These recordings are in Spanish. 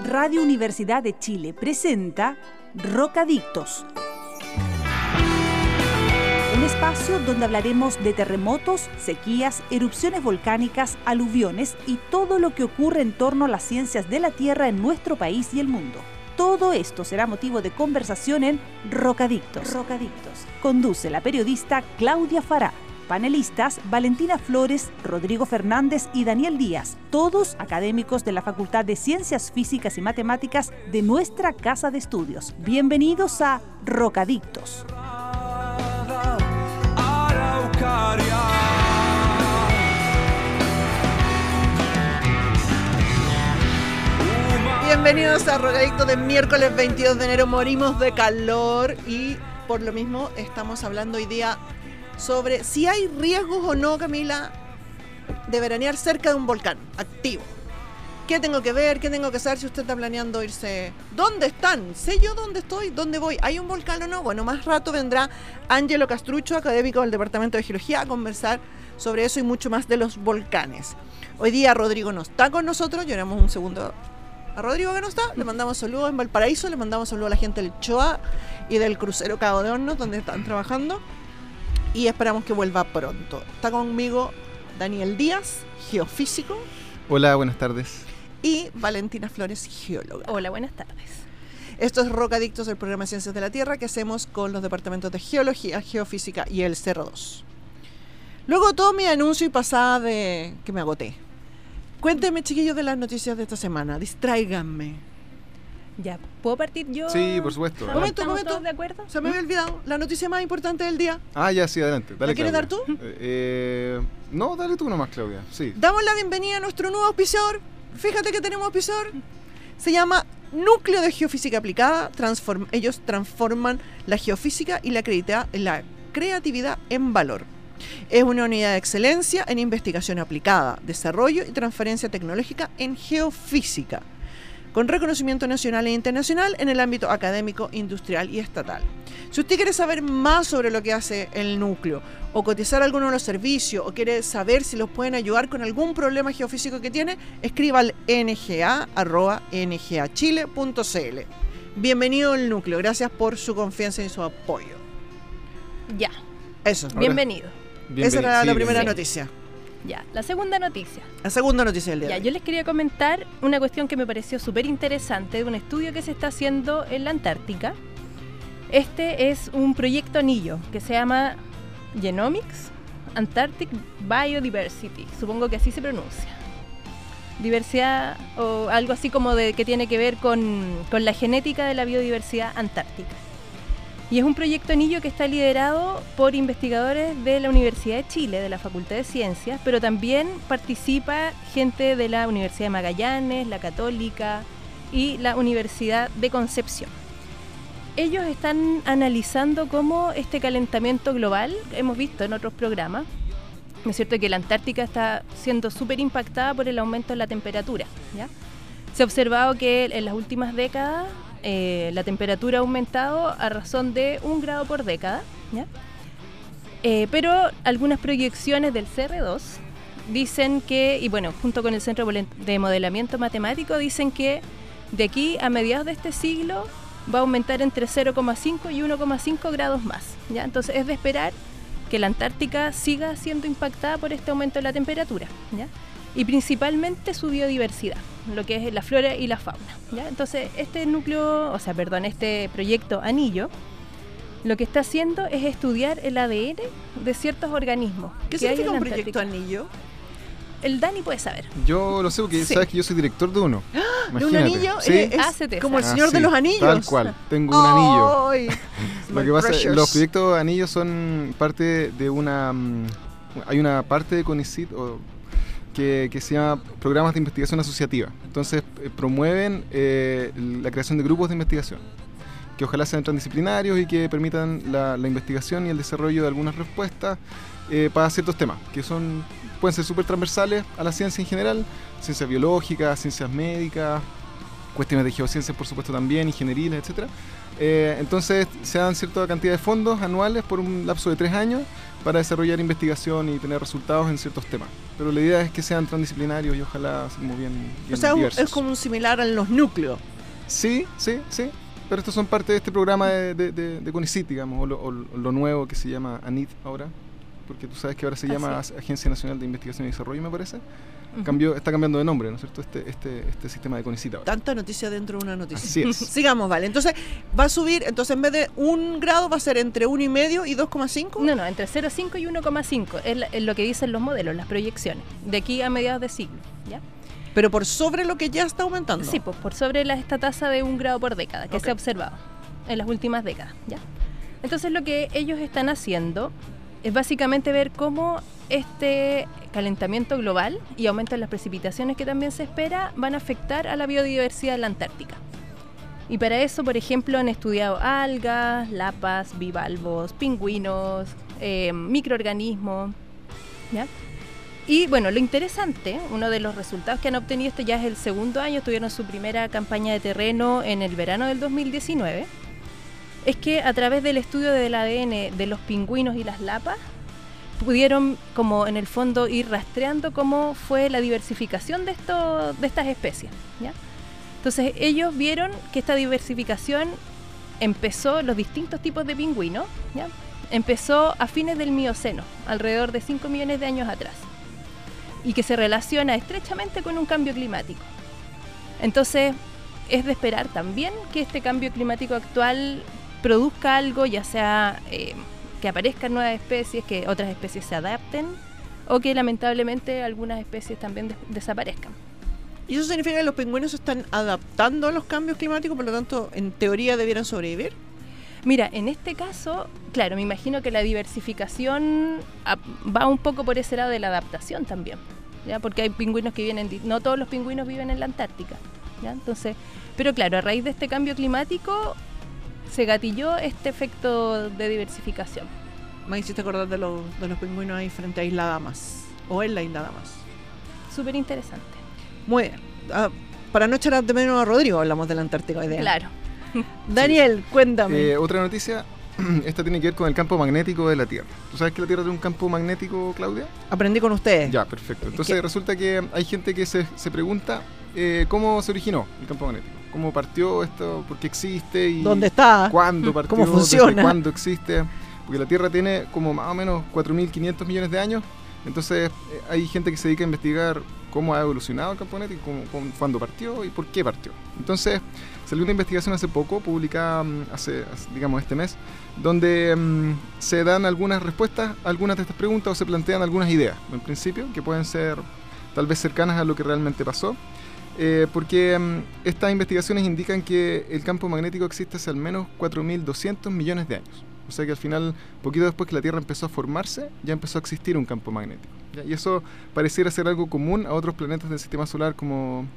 Radio Universidad de Chile presenta Rocadictos. Un espacio donde hablaremos de terremotos, sequías, erupciones volcánicas, aluviones y todo lo que ocurre en torno a las ciencias de la Tierra en nuestro país y el mundo. Todo esto será motivo de conversación en Rocadictos. Conduce la periodista Claudia Fará. Panelistas Valentina Flores, Rodrigo Fernández y Daniel Díaz, todos académicos de la Facultad de Ciencias Físicas y Matemáticas de nuestra Casa de Estudios. Bienvenidos a Rocadictos. Bienvenidos a Rocadictos de miércoles 22 de enero. Morimos de calor y por lo mismo estamos hablando hoy día sobre si hay riesgos o no, Camila, de veranear cerca de un volcán activo. ¿Qué tengo que ver? ¿Qué tengo que saber si usted está planeando irse? ¿Dónde están? ¿Sé yo dónde estoy? ¿Dónde voy? ¿Hay un volcán o no? Bueno, más rato vendrá Ángelo Castrucho, académico del Departamento de Geología, a conversar sobre eso y mucho más de los volcanes. Hoy día Rodrigo no está con nosotros, lloramos un segundo a Rodrigo que no está, le mandamos saludos en Valparaíso, le mandamos saludos a la gente del Choa y del crucero Cabo de Hornos, donde están trabajando. Y esperamos que vuelva pronto. Está conmigo Daniel Díaz, geofísico. Hola, buenas tardes. Y Valentina Flores, geóloga. Hola, buenas tardes. Esto es Rocadictos, el programa de Ciencias de la Tierra que hacemos con los departamentos de Geología, Geofísica y el Cerro 2. Luego todo mi anuncio y pasada de que me agoté. Cuéntenme, chiquillos, de las noticias de esta semana. Distráiganme. Ya, ¿puedo partir yo? Sí, por supuesto. Momento. ¿Todos de acuerdo? Se me había olvidado la noticia más importante del día. Ah, ya, sí, adelante. Dale, ¿La quieres dar Claudia. tú? No, dale tú nomás, Claudia. Sí. Damos la bienvenida a nuestro nuevo auspiciador. Fíjate que tenemos auspiciador. Se llama Núcleo de Geofísica Aplicada. Ellos transforman la geofísica y la creatividad en valor. Es una unidad de excelencia en investigación aplicada, desarrollo y transferencia tecnológica en geofísica, con reconocimiento nacional e internacional en el ámbito académico, industrial y estatal. Si usted quiere saber más sobre lo que hace el núcleo, o cotizar alguno de los servicios, o quiere saber si los pueden ayudar con algún problema geofísico que tiene, escriba al nga@ngachile.cl. Bienvenido al núcleo, gracias por su confianza y su apoyo. Ya. Eso. Bienvenido. Esa era la primera Sí. noticia. Ya, la segunda noticia. La segunda noticia del día. Ya, yo les quería comentar una cuestión que me pareció súper interesante de un estudio que se está haciendo en la Antártica. Este es un proyecto anillo que se llama Genomics Antarctic Biodiversity. Supongo que así se pronuncia. Diversidad o algo así como de que tiene que ver con la genética de la biodiversidad antártica. Y es un proyecto anillo que está liderado por investigadores de la Universidad de Chile, de la Facultad de Ciencias, pero también participa gente de la Universidad de Magallanes, la Católica y la Universidad de Concepción. Ellos están analizando cómo este calentamiento global, que hemos visto en otros programas, es cierto que la Antártica está siendo súper impactada por el aumento de la temperatura, ¿ya? Se ha observado que en las últimas décadas la temperatura ha aumentado a razón de 1 grado por década, ¿ya? Pero algunas proyecciones del CR2 dicen que, y bueno, junto con el Centro de Modelamiento Matemático, dicen que de aquí a mediados de este siglo va a aumentar entre 0,5 y 1,5 grados más, ¿ya? Entonces es de esperar que la Antártica siga siendo impactada por este aumento de la temperatura, ¿ya? Y principalmente su biodiversidad, lo que es la flora y la fauna, ¿ya? Entonces este proyecto anillo lo que está haciendo es estudiar el ADN de ciertos organismos. ¿Qué que hay significa en un la proyecto Antártica. anillo? El Dani puede saber. Yo lo sé porque Sí. sabes que yo soy director de uno. ¿De un Imagínate. anillo? Sí. Es Hacete como el esa. Señor de sí, los Anillos. Tal cual, tengo un anillo. Ay, Lo que pasa es que los proyectos anillos son parte de una... hay una parte de CONICYT que se llama Programas de Investigación Asociativa. Entonces promueven la creación de grupos de investigación que ojalá sean transdisciplinarios y que permitan la investigación y el desarrollo de algunas respuestas para ciertos temas que pueden ser súper transversales a la ciencia en general, ciencias biológicas, ciencias médicas, cuestiones de geociencias por supuesto también, ingenieriles, etcétera, Entonces se dan cierta cantidad de fondos anuales por un lapso de 3 años para desarrollar investigación y tener resultados en ciertos temas. Pero la idea es que sean transdisciplinarios y ojalá como bien o sea, diversos. Es como un similar a los núcleos. Sí. Pero estos son parte de este programa de CONICYT, digamos, o lo nuevo que se llama ANID ahora, porque tú sabes que ahora se llama Agencia Nacional de Investigación y Desarrollo, me parece. Está cambiando de nombre, ¿no es cierto? Este sistema de CONICYT ahora. Tanta noticia dentro de una noticia. Así es. Sigamos, vale. Entonces, va a subir, entonces en vez de 1 grado va a ser entre 1,5 y 2,5. No, entre 0,5 y 1,5 es lo que dicen los modelos, las proyecciones, de aquí a mediados de siglo, ¿ya? Pero por sobre lo que ya está aumentando. Sí, pues por sobre esta tasa de 1 grado por década que se ha observado en las últimas décadas, ¿ya? Entonces lo que ellos están haciendo es básicamente ver cómo este calentamiento global y aumento en las precipitaciones que también se espera van a afectar a la biodiversidad de la Antártica. Y para eso, por ejemplo, han estudiado algas, lapas, bivalvos, pingüinos, microorganismos, ¿ya? Y bueno, lo interesante, uno de los resultados que han obtenido, esto ya es el segundo año, tuvieron su primera campaña de terreno en el verano del 2019, es que a través del estudio del ADN de los pingüinos y las lapas, pudieron como en el fondo ir rastreando cómo fue la diversificación de estas especies, ¿ya? Entonces ellos vieron que esta diversificación empezó, los distintos tipos de pingüinos, ¿ya? Empezó a fines del Mioceno, alrededor de 5 millones de años atrás, y que se relaciona estrechamente con un cambio climático. Entonces es de esperar también que este cambio climático actual produzca algo, ya sea que aparezcan nuevas especies, que otras especies se adapten o que lamentablemente algunas especies también desaparezcan. ¿Y eso significa que los pingüinos se están adaptando a los cambios climáticos, por lo tanto en teoría debieran sobrevivir? Mira, en este caso, claro, me imagino que la diversificación va un poco por ese lado de la adaptación también, ¿ya? Porque hay pingüinos que vienen, no todos los pingüinos viven en la Antártica, ¿ya? Entonces, pero claro, a raíz de este cambio climático se gatilló este efecto de diversificación. Me hiciste acordar de los pingüinos ahí frente a Isla Damas, o en la Isla Damas. Súper interesante. Muy bien. Para no echar de menos a Rodrigo, hablamos de la Antártica hoy día. Claro. Daniel, cuéntame. Otra noticia, esta tiene que ver con el campo magnético de la Tierra. ¿Tú sabes que la Tierra tiene un campo magnético, Claudia? Aprendí con ustedes. Ya, perfecto. Entonces resulta que hay gente que se pregunta cómo se originó el campo magnético, cómo partió esto, por qué existe y ¿dónde está? ¿Cuándo partió? ¿Cómo funciona? ¿Desde cuándo existe? Porque la Tierra tiene como más o menos 4.500 millones de años. Entonces hay gente que se dedica a investigar cómo ha evolucionado el campo magnético, cuándo partió y por qué partió. Entonces salió una investigación hace poco, publicada digamos este mes, donde se dan algunas respuestas a algunas de estas preguntas o se plantean algunas ideas, en principio, que pueden ser tal vez cercanas a lo que realmente pasó, porque estas investigaciones indican que el campo magnético existe hace al menos 4.200 millones de años. O sea que al final, poquito después que la Tierra empezó a formarse, ya empezó a existir un campo magnético, ¿ya? Y eso pareciera ser algo común a otros planetas del sistema solar como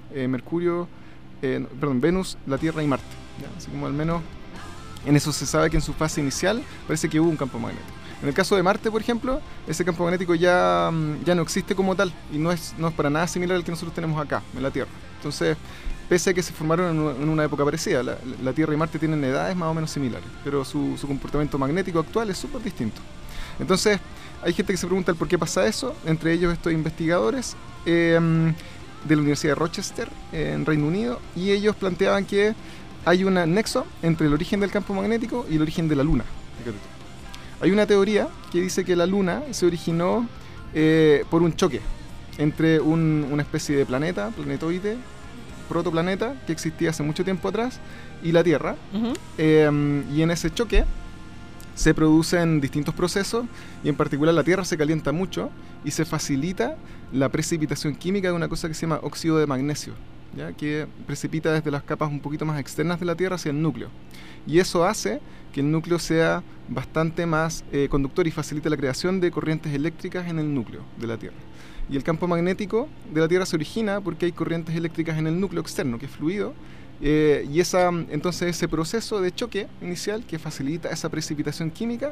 Venus, la Tierra y Marte, ¿ya? Así como al menos en eso se sabe que en su fase inicial parece que hubo un campo magnético. En el caso de Marte, por ejemplo, ese campo magnético ya no existe como tal y no es para nada similar al que nosotros tenemos acá, en la Tierra. Entonces, pese a que se formaron en una época parecida, la Tierra y Marte tienen edades más o menos similares, pero su comportamiento magnético actual es súper distinto. Entonces, hay gente que se pregunta el por qué pasa eso, entre ellos estos investigadores de la Universidad de Rochester, en Reino Unido, y ellos planteaban que hay un nexo entre el origen del campo magnético y el origen de la Luna. Fíjate tú. Hay una teoría que dice que la Luna se originó por un choque entre una especie de planetoide, protoplaneta que existía hace mucho tiempo atrás, y la Tierra. Y en ese choque se producen distintos procesos, y en particular la Tierra se calienta mucho y se facilita la precipitación química de una cosa que se llama óxido de magnesio, ¿ya? Que precipita desde las capas un poquito más externas de la Tierra hacia el núcleo. Y eso hace que el núcleo sea bastante más conductor y facilite la creación de corrientes eléctricas en el núcleo de la Tierra. Y el campo magnético de la Tierra se origina porque hay corrientes eléctricas en el núcleo externo, que es fluido, y entonces ese proceso de choque inicial que facilita esa precipitación química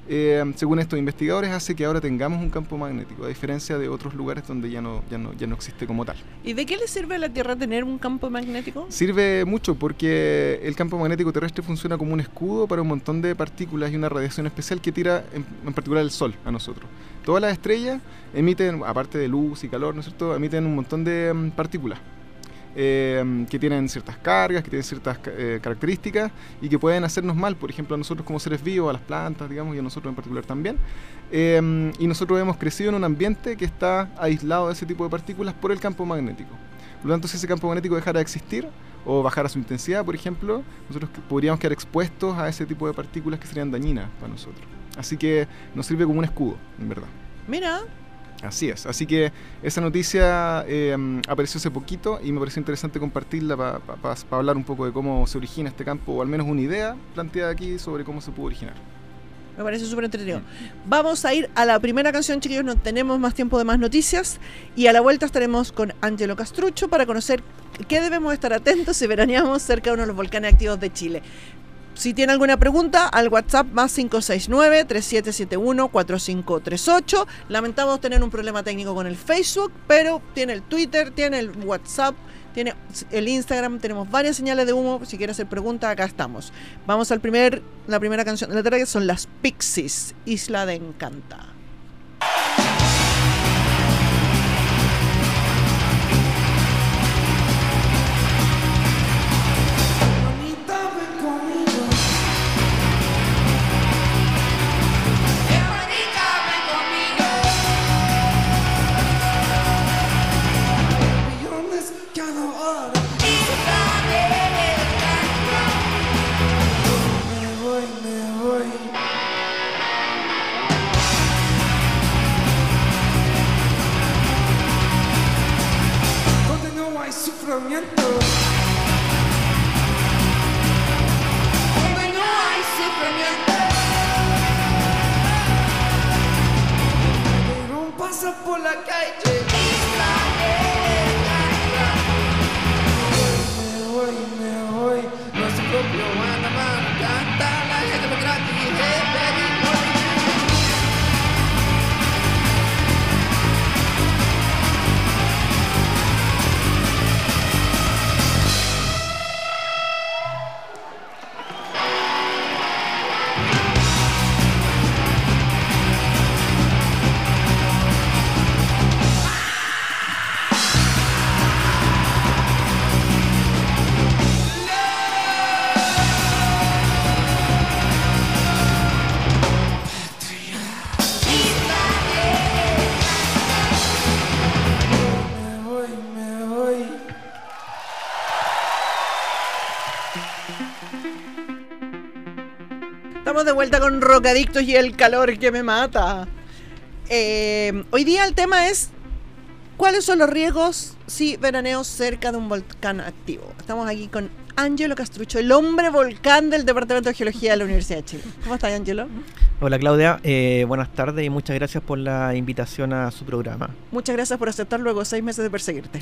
según estos investigadores, hace que ahora tengamos un campo magnético, a diferencia de otros lugares donde ya no existe como tal. ¿Y de qué le sirve a la Tierra tener un campo magnético? Sirve mucho porque el campo magnético terrestre funciona como un escudo para un montón de partículas y una radiación especial que tira en particular el Sol a nosotros. Todas las estrellas emiten, aparte de luz y calor, ¿no es cierto?, emiten un montón de partículas que tienen ciertas cargas, que tienen ciertas características y que pueden hacernos mal, por ejemplo, a nosotros como seres vivos, a las plantas, digamos, y a nosotros en particular también. Y nosotros hemos crecido en un ambiente que está aislado de ese tipo de partículas por el campo magnético. Por lo tanto, si ese campo magnético dejara de existir o bajara su intensidad, por ejemplo, nosotros podríamos quedar expuestos a ese tipo de partículas que serían dañinas para nosotros. Así que nos sirve como un escudo, en verdad. Mira. Así es, así que esa noticia apareció hace poquito y me pareció interesante compartirla para hablar un poco de cómo se origina este campo, o al menos una idea planteada aquí sobre cómo se pudo originar. Me parece súper entretenido. Vamos a ir a la primera canción, chiquillos, no tenemos más tiempo de más noticias, y a la vuelta estaremos con Ángelo Castrucho para conocer qué debemos estar atentos si veraneamos cerca de uno de los volcanes activos de Chile. Si tiene alguna pregunta, al WhatsApp más 569-3771-4538. Lamentamos tener un problema técnico con el Facebook, pero tiene el Twitter, tiene el WhatsApp, tiene el Instagram, tenemos varias señales de humo. Si quiere hacer preguntas, acá estamos. Vamos a la primera canción de la tarde, que son las Pixies, Isla de Encanta. Por la calle, me voy, nuestro propio Guanamán, canta la gente por gratis, Estamos de vuelta con Rocadictos y el calor que me mata. Hoy día el tema es: ¿cuáles son los riesgos si veraneo cerca de un volcán activo? Estamos aquí con Ángelo Castrucho, el hombre volcán del Departamento de Geología de la Universidad de Chile. ¿Cómo estás, Ángelo? Hola, Claudia. Buenas tardes y muchas gracias por la invitación a su programa. Muchas gracias por aceptar luego de 6 meses de perseguirte.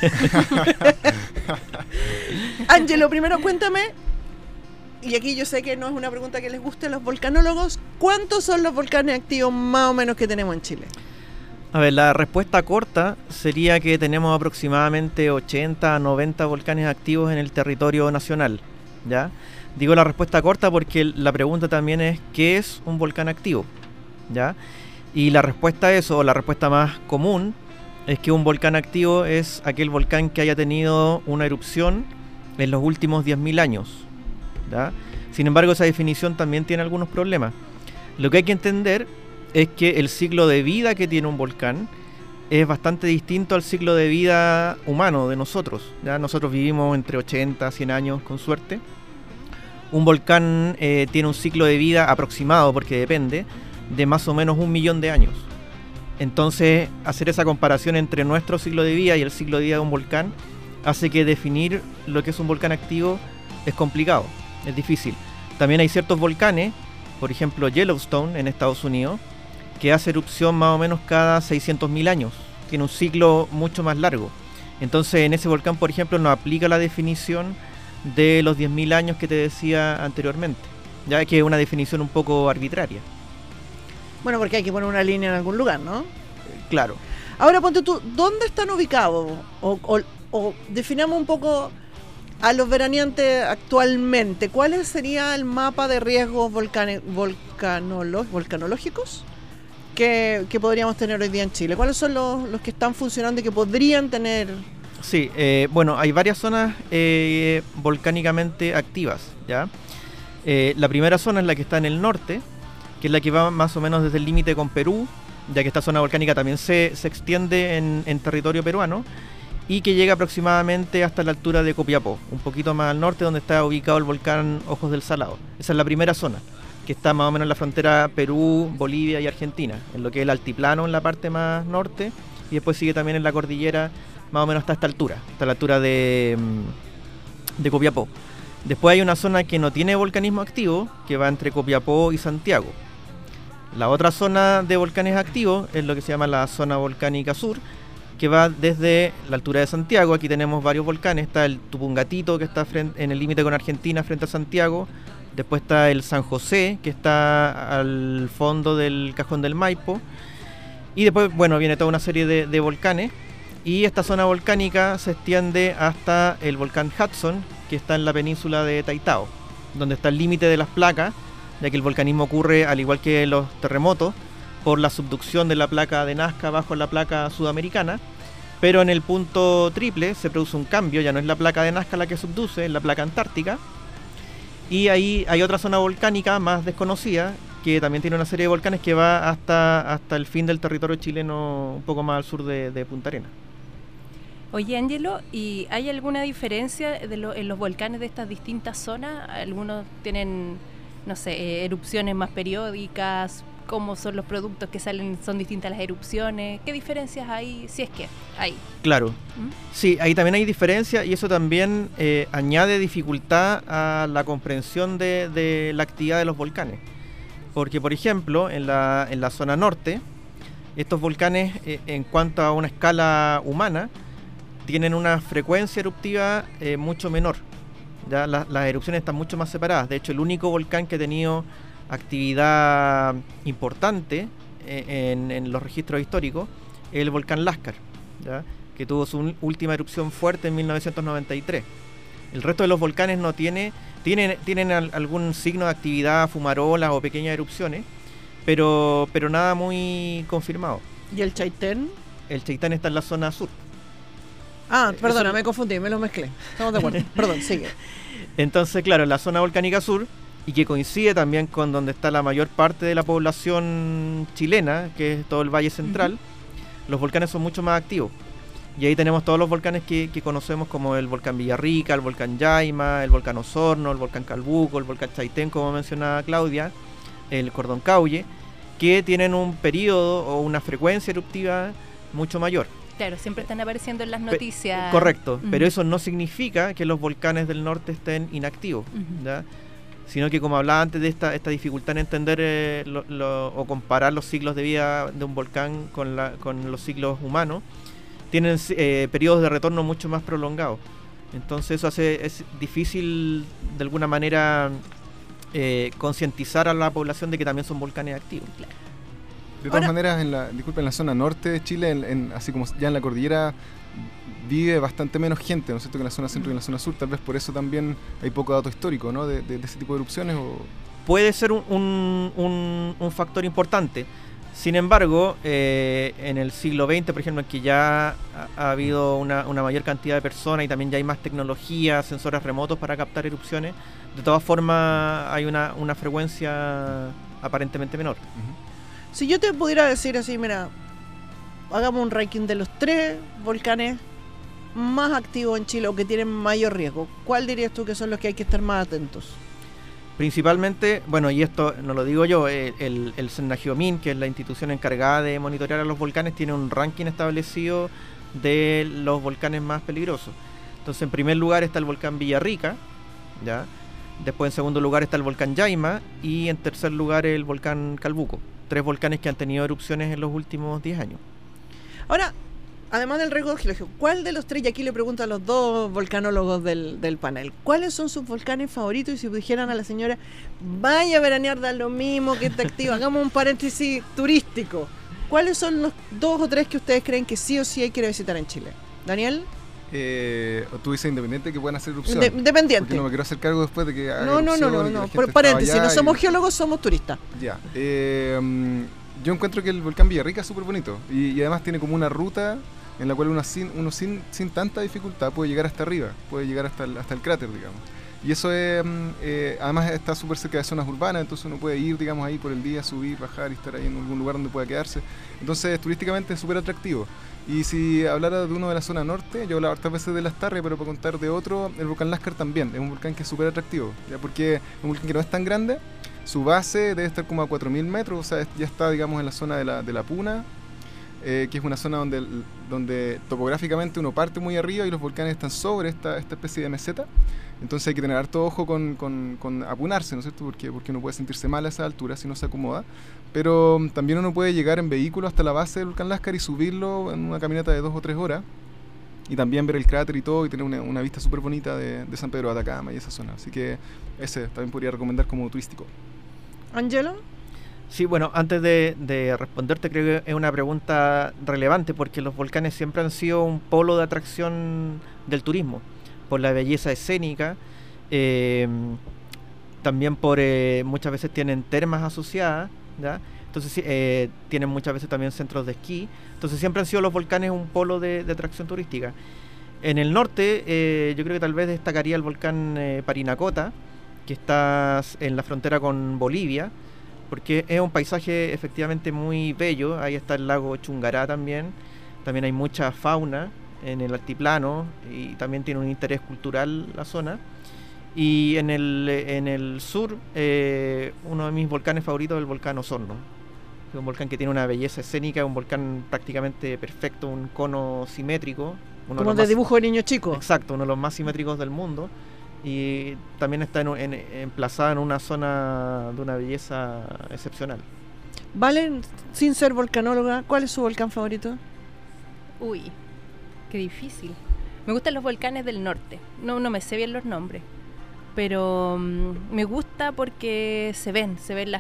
Ángelo, primero cuéntame, y aquí yo sé que no es una pregunta que les guste a los volcanólogos, ¿cuántos son los volcanes activos más o menos que tenemos en Chile? A ver, la respuesta corta sería que tenemos aproximadamente 80 a 90 volcanes activos en el territorio nacional, ¿ya? Digo la respuesta corta porque la pregunta también es ¿qué es un volcán activo? ¿Ya? Y la respuesta a eso, o la respuesta más común, es que un volcán activo es aquel volcán que haya tenido una erupción en los últimos 10.000 años, ¿ya? Sin embargo, esa definición también tiene algunos problemas. Lo que hay que entender es que el ciclo de vida que tiene un volcán es bastante distinto al ciclo de vida humano de nosotros, ¿ya? Nosotros vivimos entre 80 a 100 años con suerte. Un volcán tiene un ciclo de vida aproximado, porque depende, de más o menos 1 millón de años. Entonces, hacer esa comparación entre nuestro ciclo de vida y el ciclo de vida de un volcán hace que definir lo que es un volcán activo es complicado, es difícil. También hay ciertos volcanes, por ejemplo Yellowstone en Estados Unidos, que hace erupción más o menos cada 600.000 años. Tiene un ciclo mucho más largo. Entonces, en ese volcán, por ejemplo, no aplica la definición de los 10.000 años que te decía anteriormente, ya que es una definición un poco arbitraria. Bueno, porque hay que poner una línea en algún lugar, ¿no? Claro. Ahora ponte tú, ¿dónde están ubicados? O definamos un poco a los veraneantes actualmente. ¿Cuál sería el mapa de riesgos volcanológicos que podríamos tener hoy día en Chile? ¿Cuáles son los que están funcionando y que podrían tener? Sí, bueno, hay varias zonas volcánicamente activas, ¿ya? La primera zona es la que está en el norte, que es la que va más o menos desde el límite con Perú, ya que esta zona volcánica también se extiende en territorio peruano, y que llega aproximadamente hasta la altura de Copiapó, un poquito más al norte, donde está ubicado el volcán Ojos del Salado. Esa es la primera zona, que está más o menos en la frontera Perú, Bolivia y Argentina, en lo que es el altiplano en la parte más norte, y después sigue también en la cordillera, más o menos hasta esta altura, hasta la altura de Copiapó. Después hay una zona que no tiene volcanismo activo, que va entre Copiapó y Santiago. La otra zona de volcanes activos es lo que se llama la zona volcánica sur, que va desde la altura de Santiago. Aquí tenemos varios volcanes. Está el Tupungatito, que está en el límite con Argentina, frente a Santiago. Después está el San José, que está al fondo del Cajón del Maipo. Y después, bueno, viene toda una serie de volcanes. Y esta zona volcánica se extiende hasta el volcán Hudson, que está en la península de Taitao, donde está el límite de las placas, ya que el volcanismo ocurre, al igual que los terremotos, por la subducción de la placa de Nazca bajo la placa sudamericana, pero en el punto triple se produce un cambio, ya no es la placa de Nazca la que subduce, es la placa antártica, y ahí hay otra zona volcánica más desconocida, que también tiene una serie de volcanes que va hasta el fin del territorio chileno, un poco más al sur de Punta Arenas. Oye, Ángelo, ¿y hay alguna diferencia en los volcanes de estas distintas zonas? Algunos tienen, no sé, erupciones más periódicas. ¿Cómo son los productos que salen? ¿Son distintas las erupciones? ¿Qué diferencias hay, si es que hay? Claro, sí, ahí también hay diferencias, y eso también añade dificultad a la comprensión de la actividad de los volcanes. Porque, por ejemplo, en la zona norte, estos volcanes, en cuanto a una escala humana, tienen una frecuencia eruptiva mucho menor. Ya las erupciones están mucho más separadas. De hecho, el único volcán que ha tenido actividad importante en los registros históricos es el volcán Lascar, ¿ya? Que tuvo su última erupción fuerte en 1993. El resto de los volcanes no tienen algún signo de actividad, fumarolas o pequeñas erupciones, pero nada muy confirmado. ¿Y el Chaitén? El Chaitén está en la zona sur. Perdona, me confundí, me los mezclé. Estamos de acuerdo. Perdón, sigue. Entonces, claro, en la zona volcánica sur, y que coincide también con donde está la mayor parte de la población chilena, que es todo el Valle Central, los volcanes son mucho más activos. Y ahí tenemos todos los volcanes que conocemos, como el volcán Villarrica, el volcán Yaima, el volcán Osorno, el volcán Calbuco, el volcán Chaitén, como mencionaba Claudia, el Cordón Caulle, que tienen un periodo o una frecuencia eruptiva mucho mayor. Claro, siempre están apareciendo en las noticias. Correcto, pero eso no significa que los volcanes del norte estén inactivos, ¿ya? Sino que, como hablaba antes de esta dificultad en entender o comparar los ciclos de vida de un volcán con los ciclos humanos, tienen periodos de retorno mucho más prolongados. Entonces eso es difícil de alguna manera concientizar a la población de que también son volcanes activos. Claro. De todas maneras, en la zona norte de Chile, así como ya en la cordillera, vive bastante menos gente, ¿no es cierto?, que en la zona centro y en la zona sur. Tal vez por eso también hay poco dato histórico, ¿no?, de ese tipo de erupciones. Puede ser un factor importante. Sin embargo, en el siglo XX, por ejemplo, en que ya ha habido una mayor cantidad de personas y también ya hay más tecnología, sensores remotos para captar erupciones, de todas formas hay una frecuencia aparentemente menor. Si yo te pudiera decir así, mira, hagamos un ranking de los 3 volcanes más activos en Chile o que tienen mayor riesgo, ¿cuál dirías tú que son los que hay que estar más atentos? Principalmente, bueno, y esto no lo digo yo, el Senagiomin, que es la institución encargada de monitorear a los volcanes, tiene un ranking establecido de los volcanes más peligrosos. Entonces, en primer lugar está el volcán Villarrica, ¿ya? Después, en segundo lugar, está el volcán Yaima, y en tercer lugar el volcán Calbuco. 3 volcanes que han tenido erupciones en los últimos 10 años. Ahora, además del riesgo geológico, ¿cuál de los tres, y aquí le pregunto a los dos volcanólogos del panel, ¿cuáles son sus volcanes favoritos? Y si dijeran a la señora, vaya a veranear, da lo mismo que está activo, hagamos un paréntesis turístico, ¿cuáles son los 2 o 3 que ustedes creen que sí o sí hay que visitar en Chile? ¿Daniel? Tú dices independiente que puedan hacer erupción. Dependiente. Porque no me quiero hacer cargo después de que haga No. Por paréntesis, no somos geólogos, somos turistas. Ya. Yo encuentro que el volcán Villarrica es súper bonito. Y además tiene como una ruta en la cual uno sin tanta dificultad puede llegar hasta arriba. Puede llegar hasta el cráter, digamos. Y eso es, además está súper cerca de zonas urbanas, entonces uno puede ir, digamos, ahí por el día, subir, bajar y estar ahí en algún lugar donde pueda quedarse. Entonces, turísticamente es súper atractivo. Y si hablara de uno de la zona norte, yo hablaba hartas veces de Las Tarrias, pero para contar de otro, el volcán Lascar también, es un volcán que es súper atractivo, ¿ya? Porque es un volcán que no es tan grande, su base debe estar como a 4.000 metros, o sea, ya está, digamos, en la zona de la Puna, que es una zona donde topográficamente uno parte muy arriba y los volcanes están sobre esta especie de meseta. Entonces hay que tener harto ojo con apunarse, ¿no es cierto? Porque uno puede sentirse mal a esa altura si no se acomoda. Pero también uno puede llegar en vehículo hasta la base del volcán Lascar y subirlo en una caminata de 2 o 3 horas. Y también ver el cráter y todo, y tener una vista súper bonita de San Pedro de Atacama y esa zona. Así que ese también podría recomendar como turístico. ¿Angelo? Sí, bueno, antes de responderte, creo que es una pregunta relevante porque los volcanes siempre han sido un polo de atracción del turismo, por la belleza escénica, también por muchas veces tienen termas asociadas, ¿ya? Entonces tienen muchas veces también centros de esquí, entonces siempre han sido los volcanes un polo de atracción turística. En el norte yo creo que tal vez destacaría el volcán Parinacota, que está en la frontera con Bolivia, porque es un paisaje efectivamente muy bello. Ahí está el lago Chungará también hay mucha fauna en el altiplano y también tiene un interés cultural la zona. Y en el sur, uno de mis volcanes favoritos es el volcán Osorno. Es un volcán que tiene una belleza escénica, un volcán prácticamente perfecto, un cono simétrico. Como de dibujo de niño chico. Exacto, uno de los más simétricos del mundo. Y también está emplazada en una zona de una belleza excepcional. Valen, sin ser volcanóloga, ¿cuál es su volcán favorito? Uy, qué difícil. Me gustan los volcanes del norte. No me sé bien los nombres, pero me gusta porque se ven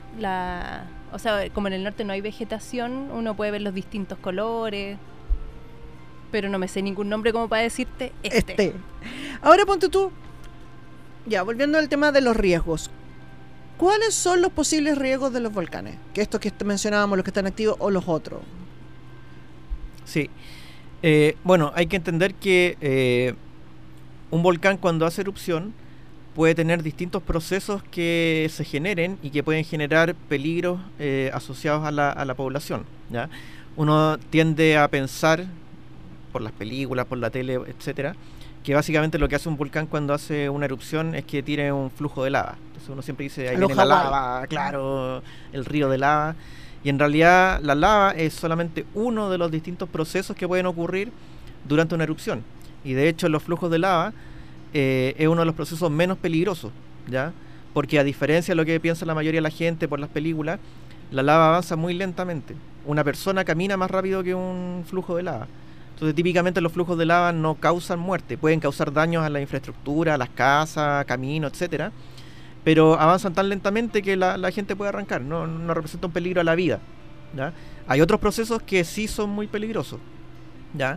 o sea, como en el norte no hay vegetación, uno puede ver los distintos colores, pero no me sé ningún nombre como para decirte este. Ahora ponte tú. Ya, volviendo al tema de los riesgos. ¿Cuáles son los posibles riesgos de los volcanes? Que estos que mencionábamos, los que están activos o los otros. Sí. Bueno, hay que entender que un volcán cuando hace erupción puede tener distintos procesos que se generen y que pueden generar peligros asociados a la población, ¿ya? Uno tiende a pensar, por las películas, por la tele, etcétera, que básicamente lo que hace un volcán cuando hace una erupción es que tire un flujo de lava. Entonces uno siempre dice, ahí viene la lava, claro, el río de lava. Y en realidad la lava es solamente uno de los distintos procesos que pueden ocurrir durante una erupción. Y de hecho los flujos de lava es uno de los procesos menos peligrosos, ¿ya? Porque a diferencia de lo que piensa la mayoría de la gente por las películas, la lava avanza muy lentamente. Una persona camina más rápido que un flujo de lava. Entonces típicamente los flujos de lava no causan muerte, pueden causar daños a la infraestructura, a las casas, caminos, etcétera, pero avanzan tan lentamente que la gente puede arrancar, no representa un peligro a la vida, ¿ya? Hay otros procesos que sí son muy peligrosos, ¿ya?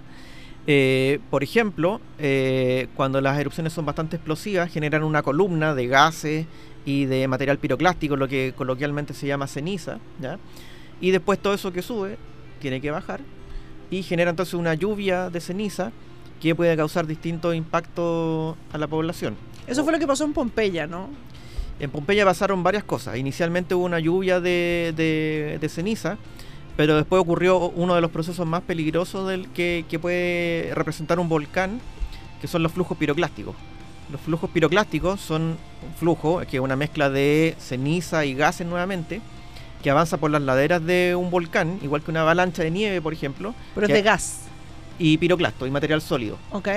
Por ejemplo, cuando las erupciones son bastante explosivas, generan una columna de gases y de material piroclástico, lo que coloquialmente se llama ceniza, ¿ya? Y después todo eso que sube tiene que bajar y genera entonces una lluvia de ceniza que puede causar distintos impactos a la población. Eso fue lo que pasó en Pompeya, ¿no? En Pompeya pasaron varias cosas. Inicialmente hubo una lluvia de ceniza, pero después ocurrió uno de los procesos más peligrosos que puede representar un volcán, que son los flujos piroclásticos. Los flujos piroclásticos son un flujo que es una mezcla de ceniza y gases nuevamente, que avanza por las laderas de un volcán, igual que una avalancha de nieve, por ejemplo. Pero es de gas. Y piroclasto, y material sólido. Ok.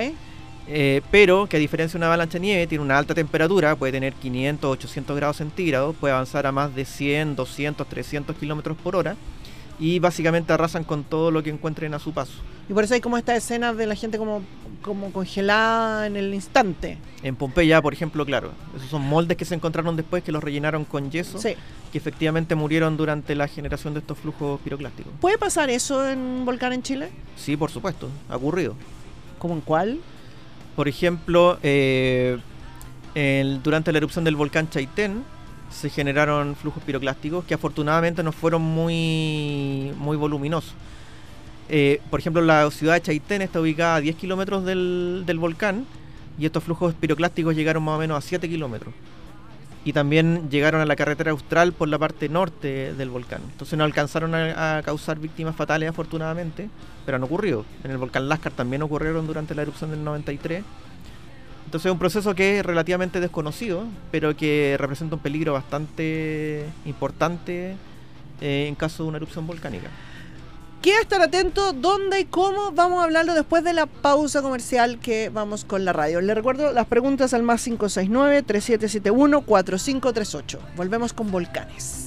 Pero que a diferencia de una avalancha de nieve, tiene una alta temperatura, puede tener 500, 800 grados centígrados, puede avanzar a más de 100, 200, 300 kilómetros por hora, y básicamente arrasan con todo lo que encuentren a su paso. Y por eso hay como estas escenas de la gente como congelada en el instante. En Pompeya, por ejemplo, claro, esos son moldes que se encontraron después, que los rellenaron con yeso, Sí. que efectivamente murieron durante la generación de estos flujos piroclásticos. ¿Puede pasar eso en un volcán en Chile? Sí, por supuesto, ha ocurrido. ¿Cómo en cuál? Por ejemplo, durante la erupción del volcán Chaitén se generaron flujos piroclásticos que afortunadamente no fueron muy voluminosos. Por ejemplo, la ciudad de Chaitén está ubicada a 10 kilómetros del volcán y estos flujos piroclásticos llegaron más o menos a 7 kilómetros. Y también llegaron a la carretera austral por la parte norte del volcán. Entonces no alcanzaron a causar víctimas fatales, afortunadamente, pero han ocurrido. En el volcán Lascar también ocurrieron durante la erupción del 93. Entonces es un proceso que es relativamente desconocido, pero que representa un peligro bastante importante en caso de una erupción volcánica. Queda estar atento dónde y cómo, vamos a hablarlo después de la pausa comercial que vamos con la radio. Les recuerdo las preguntas al más 569-3771-4538. Volvemos con volcanes.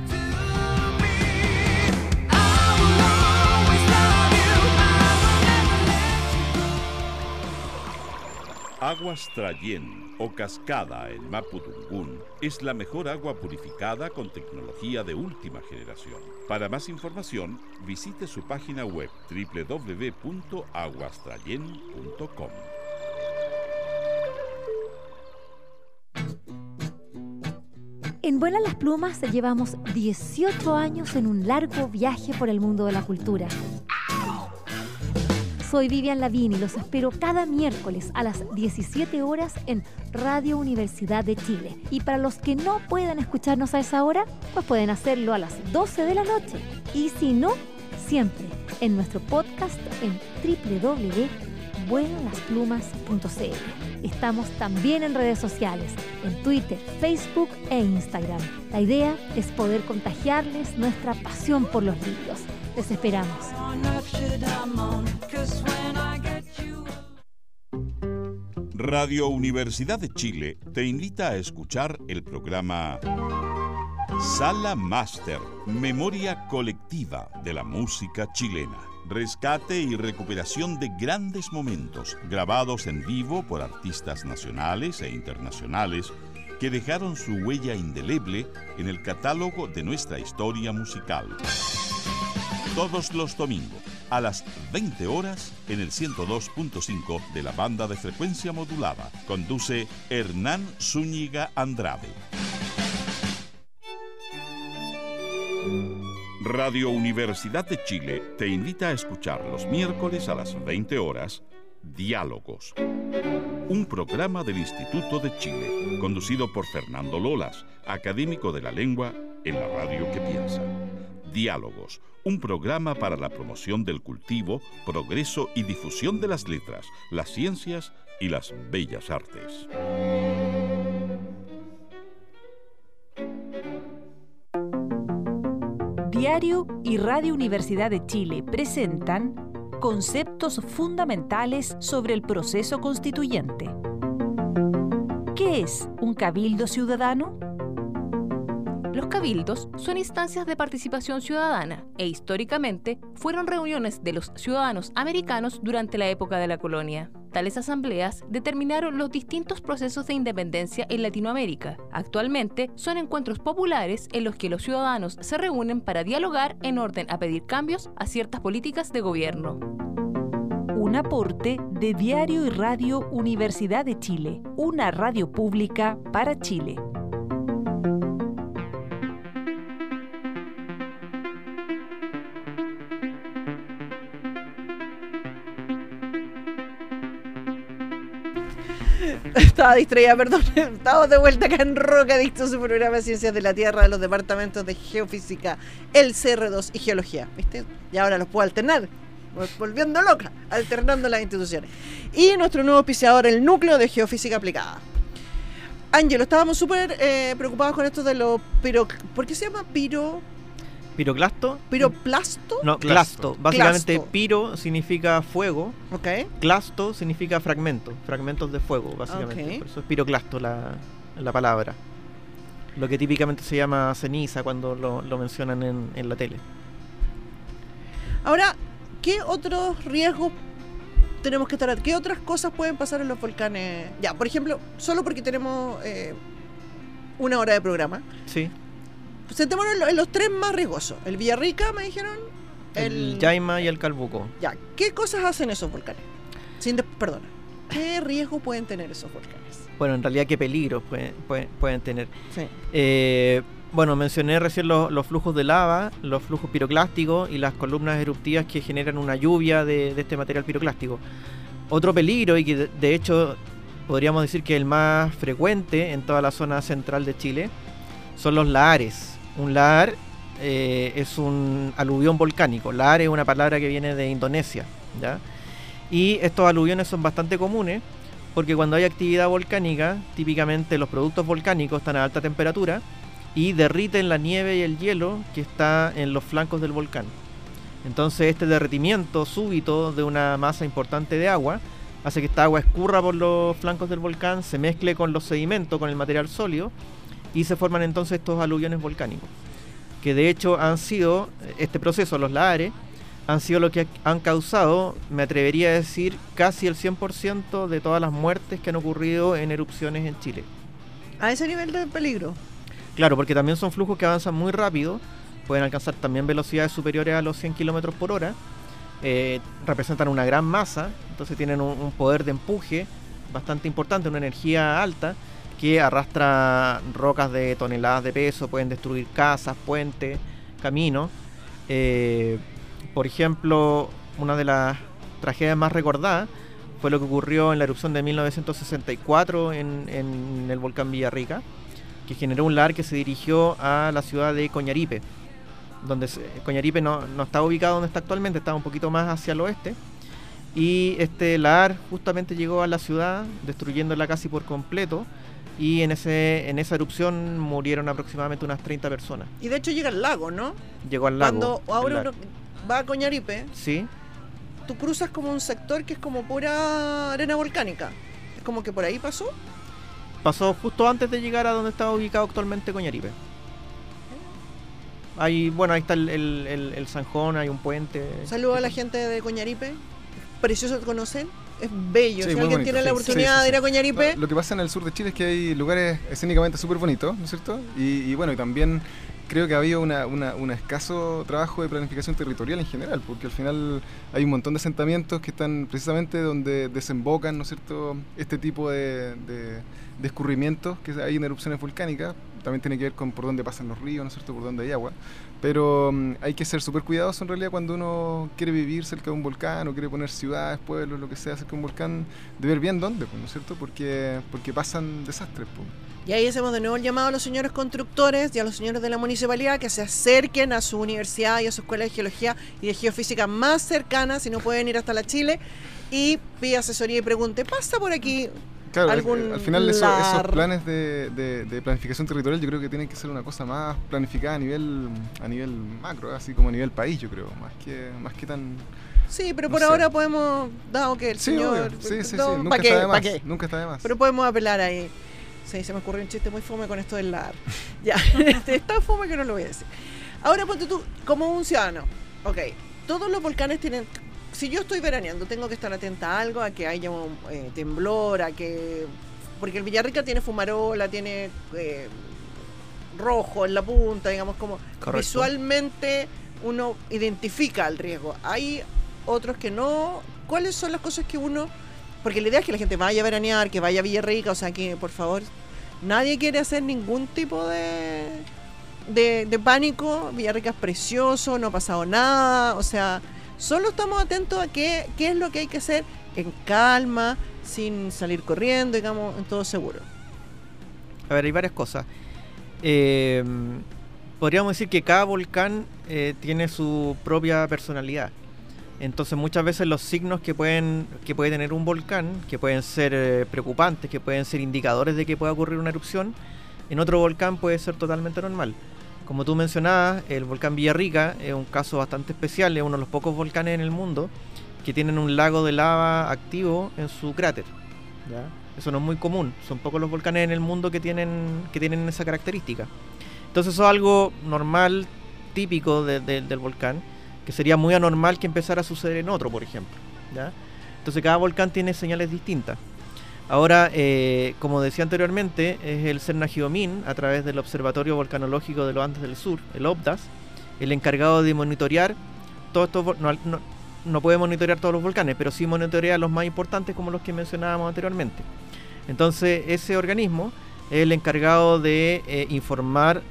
Aguas Trayén o Cascada en Mapudungún es la mejor agua purificada con tecnología de última generación. Para más información, visite su página web www.aguastrayen.com. En Vuelan las Plumas llevamos 18 años en un largo viaje por el mundo de la cultura. Soy Vivian Lavín y los espero cada miércoles a las 17 horas en Radio Universidad de Chile. Y para los que no puedan escucharnos a esa hora, pues pueden hacerlo a las 12 de la noche. Y si no, siempre en nuestro podcast en www.vuelanlasplumas.cl. Estamos también en redes sociales, en Twitter, Facebook e Instagram. La idea es poder contagiarles nuestra pasión por los libros. Les esperamos. Radio Universidad de Chile te invita a escuchar el programa Sala Máster, Memoria Colectiva de la Música Chilena. Rescate y recuperación de grandes momentos grabados en vivo por artistas nacionales e internacionales que dejaron su huella indeleble en el catálogo de nuestra historia musical. Todos los domingos, a las 20 horas, en el 102.5 de la banda de frecuencia modulada. Conduce Hernán Zúñiga Andrade. Radio Universidad de Chile te invita a escuchar los miércoles a las 20 horas Diálogos, un programa del Instituto de Chile, conducido por Fernando Lolas, académico de la lengua en la radio que piensa. Diálogos, un programa para la promoción del cultivo, progreso y difusión de las letras, las ciencias y las bellas artes. Diario y Radio Universidad de Chile presentan conceptos fundamentales sobre el proceso constituyente. ¿Qué es un cabildo ciudadano? Los cabildos son instancias de participación ciudadana e históricamente fueron reuniones de los ciudadanos americanos durante la época de la colonia. Tales asambleas determinaron los distintos procesos de independencia en Latinoamérica. Actualmente son encuentros populares en los que los ciudadanos se reúnen para dialogar en orden a pedir cambios a ciertas políticas de gobierno. Un aporte de Diario y Radio Universidad de Chile, una radio pública para Chile. Estaba distraída, perdón. Estamos de vuelta acá en Rocadicto, su programa de Ciencias de la Tierra de los departamentos de Geofísica, el CR2 y Geología. ¿Viste? Y ahora los puedo alternar, volviendo loca, alternando las instituciones. Y nuestro nuevo auspiciador, el Núcleo de Geofísica Aplicada. Ángelo, estábamos súper preocupados con esto de los ¿por qué se llama ¿Piroclasto? ¿Piroplasto? No, clasto. Básicamente, Clasto. piro significa fuego. Ok. Clasto significa fragmentos de fuego, básicamente. Ok. Por eso es piroclasto la palabra. Lo que típicamente se llama ceniza cuando lo mencionan en la tele. Ahora, ¿qué otros riesgos tenemos que estar? ¿Qué otras cosas pueden pasar en los volcanes? Ya, por ejemplo, solo porque tenemos 1 hora de programa. Sí. Sentémonos en los 3 más riesgosos. El Villarrica, me dijeron. El Yaima y el Calbuco. Ya, ¿qué cosas hacen esos volcanes? Perdona. ¿Qué riesgo pueden tener esos volcanes? Bueno, en realidad, ¿qué peligros pueden tener? Sí. Bueno, mencioné recién los flujos de lava, los flujos piroclásticos y las columnas eruptivas que generan una lluvia de este material piroclástico. Otro peligro, y que de hecho podríamos decir que el más frecuente en toda la zona central de Chile, son los lahares. Un lahar es un aluvión volcánico. Lahar es una palabra que viene de Indonesia, ¿ya? Y estos aluviones son bastante comunes porque cuando hay actividad volcánica, típicamente los productos volcánicos están a alta temperatura y derriten la nieve y el hielo que está en los flancos del volcán. Entonces este derretimiento súbito de una masa importante de agua hace que esta agua escurra por los flancos del volcán, se mezcle con los sedimentos, con el material sólido, y se forman entonces estos aluviones volcánicos, que de hecho han sido, este proceso, los lahares, han sido lo que han causado, me atrevería a decir, casi el 100% de todas las muertes que han ocurrido en erupciones en Chile. ¿A ese nivel de peligro? Claro, porque también son flujos que avanzan muy rápido, pueden alcanzar también velocidades superiores a los 100 km por hora, representan una gran masa, entonces tienen un poder de empuje bastante importante, una energía alta, que arrastra rocas de toneladas de peso, pueden destruir casas, puentes, caminos. Por ejemplo, una de las tragedias más recordadas fue lo que ocurrió en la erupción de 1964 en el volcán Villarrica, que generó un lahar que se dirigió a la ciudad de Coñaripe, donde Coñaripe no está ubicado donde está actualmente, está un poquito más hacia el oeste, y este lahar justamente llegó a la ciudad, destruyéndola casi por completo, y en esa erupción murieron aproximadamente unas 30 personas. Y de hecho llega al lago, ¿no? Llegó al lago. Cuando ahora uno va a Coñaripe, sí, tú cruzas como un sector que es como pura arena volcánica. Es como que por ahí pasó. Pasó justo antes de llegar a donde está ubicado actualmente Coñaripe. Ahí está el Zanjón, hay un puente. Saludos a la gente de Coñaripe. Precioso de conocer. Es bello. Sí, si alguien bonito, tiene la oportunidad de ir a Coñaripe. Lo que pasa en el sur de Chile es que hay lugares escénicamente súper bonitos, ¿no es cierto? Y también creo que ha habido un escaso trabajo de planificación territorial en general, porque al final hay un montón de asentamientos que están precisamente donde desembocan, ¿no es cierto?, este tipo de escurrimientos que hay en erupciones volcánicas. También tiene que ver con por dónde pasan los ríos, ¿no es cierto?, por dónde hay agua. Pero hay que ser súper cuidadoso en realidad cuando uno quiere vivir cerca de un volcán o quiere poner ciudades, pueblos, lo que sea, cerca de un volcán, de ver bien dónde, ¿no es cierto? Porque pasan desastres. Y ahí hacemos de nuevo el llamado a los señores constructores y a los señores de la municipalidad que se acerquen a su universidad y a su escuela de geología y de geofísica más cercana, si no pueden ir hasta la Chile, y pide asesoría y pregunte, ¿pasa por aquí? Claro, al final esos planes de planificación territorial yo creo que tienen que ser una cosa más planificada a nivel macro, así como a nivel país, yo creo, más que tan... Sí, pero por ahora podemos, dado que el señor... Sí, nunca está de más. Pero podemos apelar ahí. Sí, se me ocurrió un chiste muy fome con esto del lahar. Ya, está fome que no lo voy a decir. Ahora ponte tú, como un ciudadano, ok, todos los volcanes tienen... Si yo estoy veraneando, tengo que estar atenta a algo, a que haya un temblor, porque el Villarrica tiene fumarola, tiene rojo en la punta, digamos, como correcto. Visualmente uno identifica el riesgo. Hay otros que no. ¿Cuáles son las cosas que uno...? Porque la idea es que la gente vaya a veranear, que vaya a Villarrica, o sea que, por favor, nadie quiere hacer ningún tipo de pánico. Villarrica es precioso, no ha pasado nada, o sea... Solo estamos atentos a qué es lo que hay que hacer en calma, sin salir corriendo, digamos, en todo seguro. A ver, hay varias cosas. Podríamos decir que cada volcán tiene su propia personalidad. Entonces muchas veces los signos que puede tener un volcán, que pueden ser preocupantes, que pueden ser indicadores de que pueda ocurrir una erupción, en otro volcán puede ser totalmente normal. Como tú mencionabas, el volcán Villarrica es un caso bastante especial, es uno de los pocos volcanes en el mundo que tienen un lago de lava activo en su cráter, ¿ya? Eso no es muy común, son pocos los volcanes en el mundo que tienen esa característica. Entonces eso es algo normal, típico del volcán, que sería muy anormal que empezara a suceder en otro, por ejemplo, ¿ya? Entonces cada volcán tiene señales distintas. Ahora, como decía anteriormente, es el CERNA-GEOMIN, a través del Observatorio Volcanológico de los Andes del Sur, el OBDAS, el encargado de monitorear todos estos... No puede monitorear todos los volcanes, pero sí monitorea los más importantes, como los que mencionábamos anteriormente. Entonces, ese organismo es el encargado de informar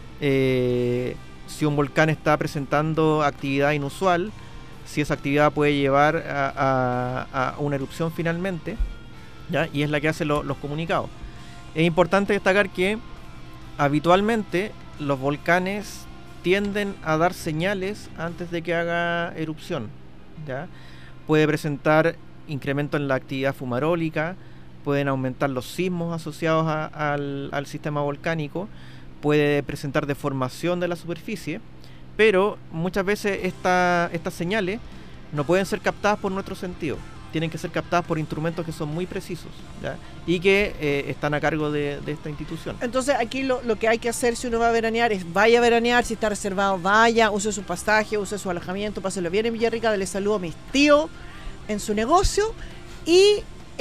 si un volcán está presentando actividad inusual, si esa actividad puede llevar a una erupción finalmente, ¿ya? Y es la que hace los comunicados. Es importante destacar que habitualmente los volcanes tienden a dar señales antes de que haga erupción, ¿ya? Puede presentar incremento en la actividad fumarólica, pueden aumentar los sismos asociados al sistema volcánico, puede presentar deformación de la superficie, pero muchas veces estas señales no pueden ser captadas por nuestro sentido, tienen que ser captadas por instrumentos que son muy precisos, ¿ya? Y que están a cargo de esta institución. Entonces aquí lo que hay que hacer si uno va a veranear es vaya a veranear, si está reservado vaya, use su pasaje, use su alojamiento, páselo bien en Villarrica, dale saludo a mis tíos en su negocio y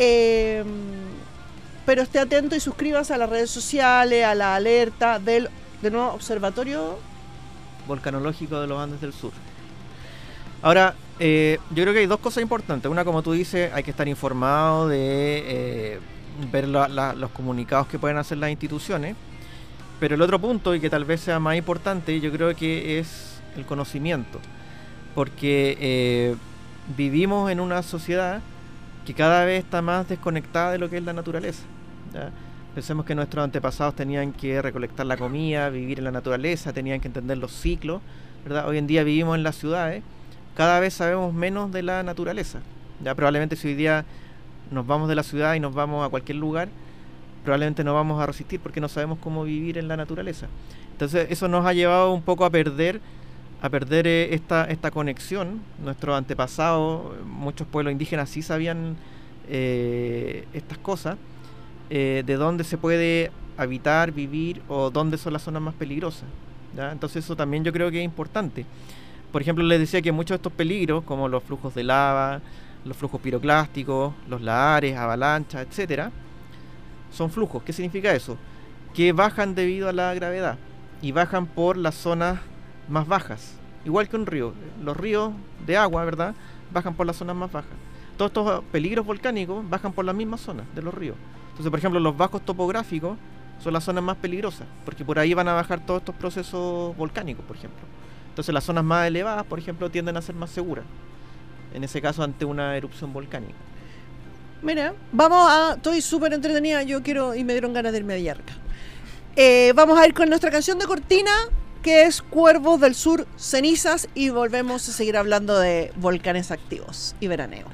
pero esté atento y suscríbase a las redes sociales, a la alerta del nuevo Observatorio Volcanológico de los Andes del Sur. Ahora, yo creo que hay dos cosas importantes. Una, como tú dices, hay que estar informado de ver los comunicados que pueden hacer las instituciones. Pero el otro punto, y que tal vez sea más importante, yo creo que es el conocimiento. Porque vivimos en una sociedad que cada vez está más desconectada de lo que es la naturaleza, ¿ya? Pensemos que nuestros antepasados tenían que recolectar la comida, vivir en la naturaleza, tenían que entender los ciclos, ¿verdad? Hoy en día vivimos en las ciudades, cada vez sabemos menos de la naturaleza. Ya probablemente si hoy día nos vamos de la ciudad y nos vamos a cualquier lugar, probablemente no vamos a resistir porque no sabemos cómo vivir en la naturaleza. Entonces eso nos ha llevado un poco a perder esta conexión. Nuestros antepasados, muchos pueblos indígenas sí sabían estas cosas, de dónde se puede habitar, vivir o dónde son las zonas más peligrosas, ¿ya? Entonces eso también yo creo que es importante. Por ejemplo, les decía que muchos de estos peligros, como los flujos de lava, los flujos piroclásticos, los lahares, avalanchas, etcétera, son flujos. ¿Qué significa eso? Que bajan debido a la gravedad y bajan por las zonas más bajas, igual que un río. Los ríos de agua, ¿verdad?, bajan por las zonas más bajas. Todos estos peligros volcánicos bajan por las mismas zonas de los ríos. Entonces, por ejemplo, los bajos topográficos son las zonas más peligrosas, porque por ahí van a bajar todos estos procesos volcánicos, por ejemplo. Entonces las zonas más elevadas, por ejemplo, tienden a ser más seguras, en ese caso ante una erupción volcánica. Mira, estoy súper entretenida, yo quiero y me dieron ganas de irme a Villarrica. Vamos a ir con nuestra canción de cortina, que es Cuervos del Sur, Cenizas, y volvemos a seguir hablando de volcanes activos y veraneo.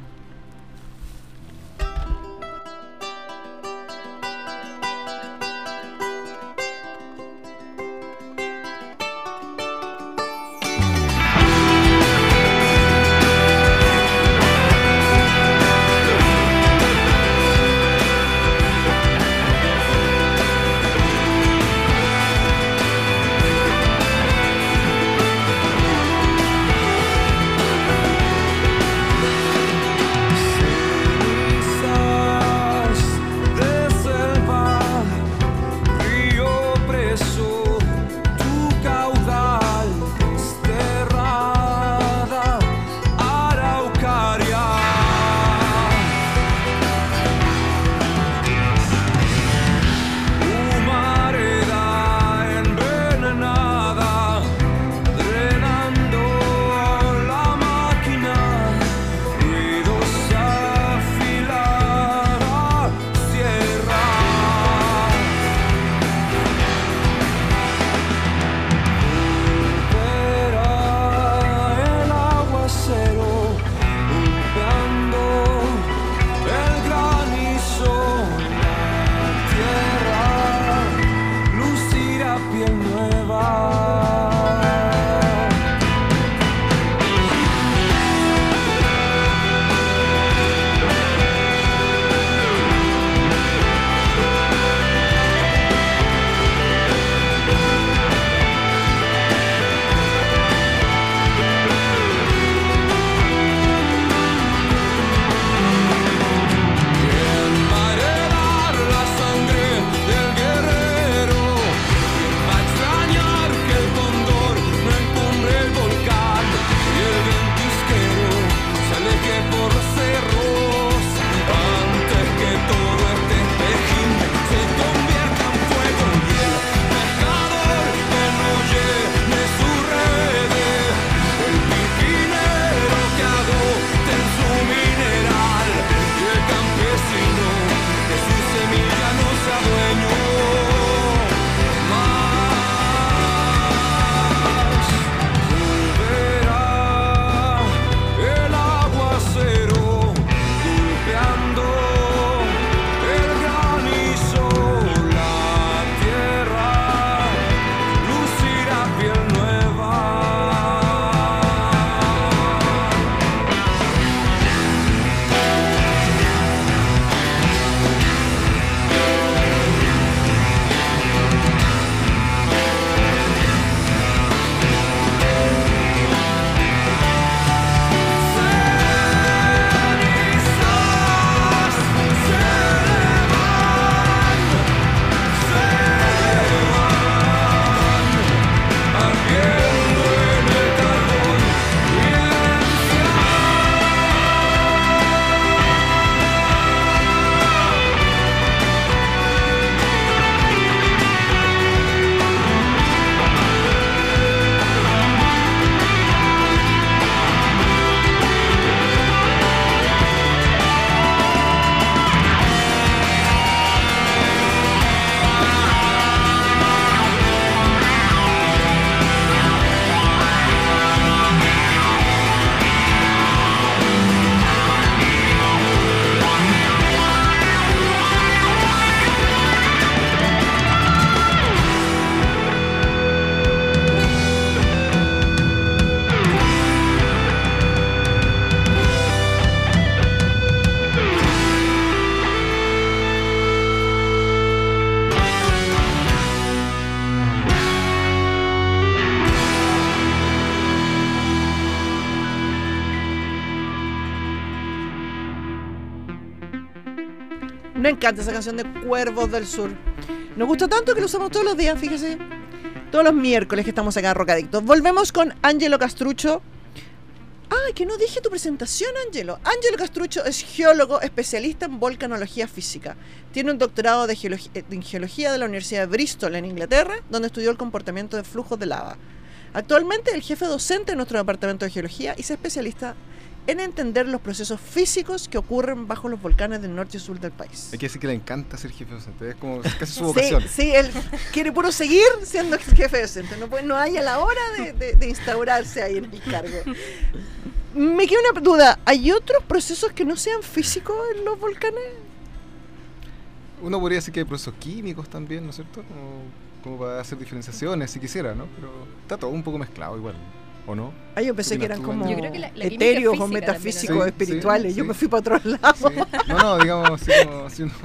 Nos encanta esa canción de Cuervos del Sur. Nos gusta tanto que lo usamos todos los días, fíjese. Todos los miércoles que estamos acá en Rocadictos. Volvemos con Ángelo Castrucho. Ah, que no dije tu presentación, Ángelo. Ángelo Castrucho es geólogo especialista en volcanología física. Tiene un doctorado en geología de la Universidad de Bristol en Inglaterra, donde estudió el comportamiento de flujos de lava. Actualmente es el jefe docente de nuestro departamento de geología y es especialista en entender los procesos físicos que ocurren bajo los volcanes del norte y sur del país. Hay que decir que le encanta ser jefe docente, es como casi su vocación. Sí, él quiere puro seguir siendo jefe docente, no hay a la hora de instaurarse ahí en el cargo. Me queda una duda, ¿hay otros procesos que no sean físicos en los volcanes? Uno podría decir que hay procesos químicos también, ¿no es cierto? Como para hacer diferenciaciones, si quisiera, ¿no? Pero está todo un poco mezclado igual, ¿o no? Ah, yo pensé que eran como yo creo que la etéreos o metafísicos espirituales. Yo me fui para otro lado. Sí. No, digamos así uno.